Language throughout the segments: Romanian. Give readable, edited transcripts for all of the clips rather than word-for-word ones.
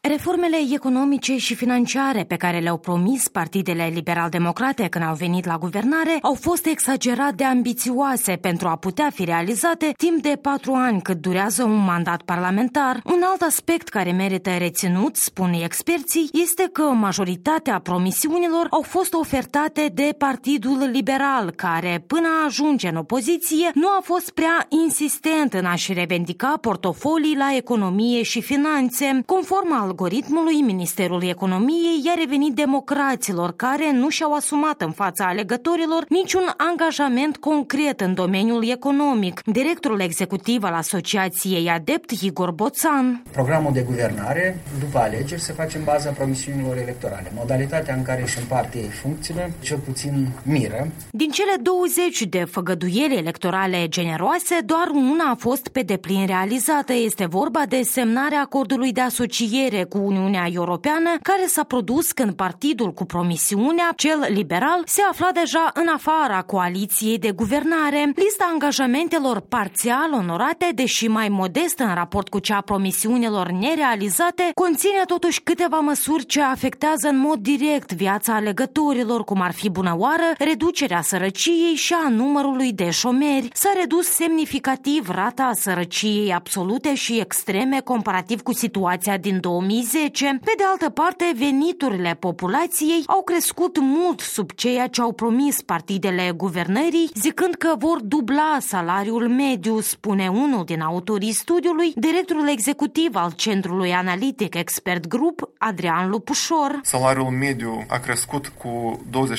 Reformele economice și financiare pe care le-au promis partidele liberal-democrate când au venit la guvernare au fost exagerat de ambițioase pentru a putea fi realizate timp de 4 ani cât durează un mandat parlamentar. Un alt aspect care merită reținut, spun experții, este că majoritatea promisiunilor au fost ofertate de Partidul Liberal, care, până a ajunge în opoziție, nu a fost prea insistent în a-și revendica portofolii la economie și finanțe. Conform algoritmului, Ministerul Economiei i-a revenit democraților care nu și-au asumat în fața alegătorilor niciun angajament concret în domeniul economic. Directorul executiv al Asociației Adept, Igor Boțan. Programul de guvernare, după alegeri, se face în baza promisiunilor electorale. Modalitatea în care își împarte ei funcțiile, cel puțin miră. Din cele 20 de făgăduieli electorale generoase, doar una a fost pe deplin realizată. Este vorba de semnarea acordului de asociere cu Uniunea Europeană, care s-a produs când partidul cu promisiunea, cel liberal, se afla deja în afara coaliției de guvernare. Lista angajamentelor parțial onorate, deși mai modestă în raport cu cea a promisiunilor nerealizate, conține totuși câteva măsuri ce afectează în mod direct viața alegătorilor, cum ar fi bunăoară, reducerea sărăciei și a numărului de șomeri. S-a redus semnificativ rata sărăciei absolute și extreme comparativ cu situația din 2010. Pe de altă parte, veniturile populației au crescut mult sub ceea ce au promis partidele guvernării, zicând că vor dubla salariul mediu, spune unul din autorii studiului, directorul executiv al Centrului Analitic Expert Group, Adrian Lupușor. Salariul mediu a crescut cu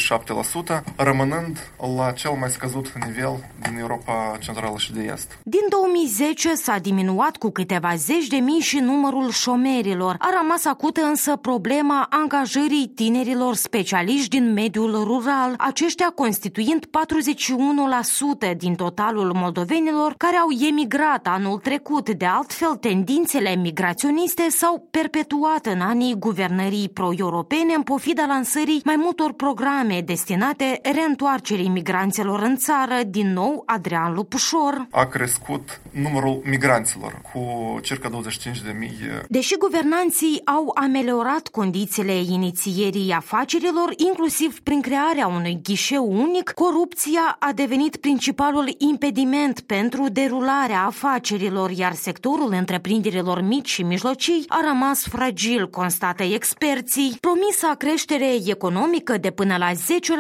27%, rămânând la cel mai scăzut nivel din Europa Centrală și de Est. Din 2010 s-a diminuat cu câteva zeci de mii și numărul șomerilor. A rămas acută însă problema angajării tinerilor specialiști din mediul rural, aceștia constituind 41% din totalul moldovenilor care au emigrat anul trecut. De altfel, tendințele migraționiste s-au perpetuat în anii guvernării pro-europene în pofida lansării mai multor programe destinate reîntoarcerii migranților în țară. Din nou, Adrian Lupușor. A crescut numărul migranților cu circa 25.000. Deși guvernanții au ameliorat condițiile inițierii afacerilor, inclusiv prin crearea unui ghișeu unic, corupția a devenit principalul impediment pentru derularea afacerilor, iar sectorul întreprinderilor mici și mijlocii a rămas fragil, constată experții. Promisa creștere economică de până la 10%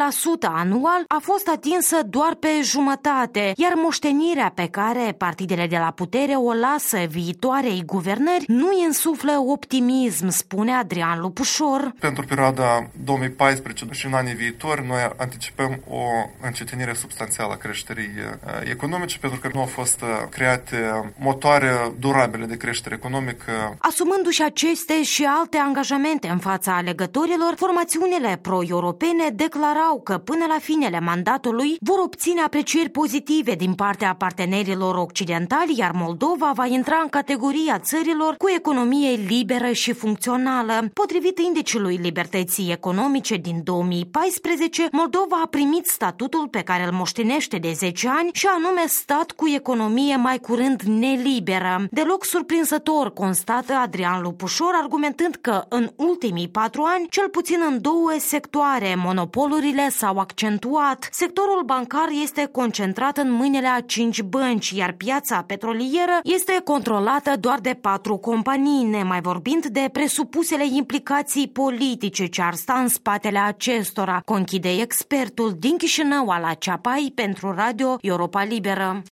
anual a fost atinsă doar pe jumătate, iar moștenirea pe care partidele de la putere o lasă viitoarei guvernări nu îi însuflă optimism, spune Adrian Lupușor. Pentru perioada 2014 și în anii viitori, noi anticipăm o încetinire substanțială a creșterii economice, pentru că nu au fost create motoare durabile de creștere economică. Asumându-și aceste și alte angajamente în fața alegătorilor, formațiunile pro-europene declarau că până la finele mandatului vor obține aprecieri pozitive din partea partenerilor occidentali, iar Moldova va intra în categoria țărilor cu economie liberă și funcțională. Potrivit indiciului libertății economice din 2014, Moldova a primit statutul pe care îl moștenește de 10 ani și anume stat cu economie mai curând neliberă. Deloc surprinzător, constată Adrian Lupușor, argumentând că în ultimii 4 ani, cel puțin în 2 sectoare, monopolurile s-au accentuat. Sectorul bancar este concentrat în mâinile a 5 bănci, iar piața petrolieră este controlată doar de 4 companii, nemai vorbind de presupusele implicații politice ce ar sta în spatele acestora, conchide expertul din Chișinău, Ala Ceapai, pentru Radio Europa Liberă.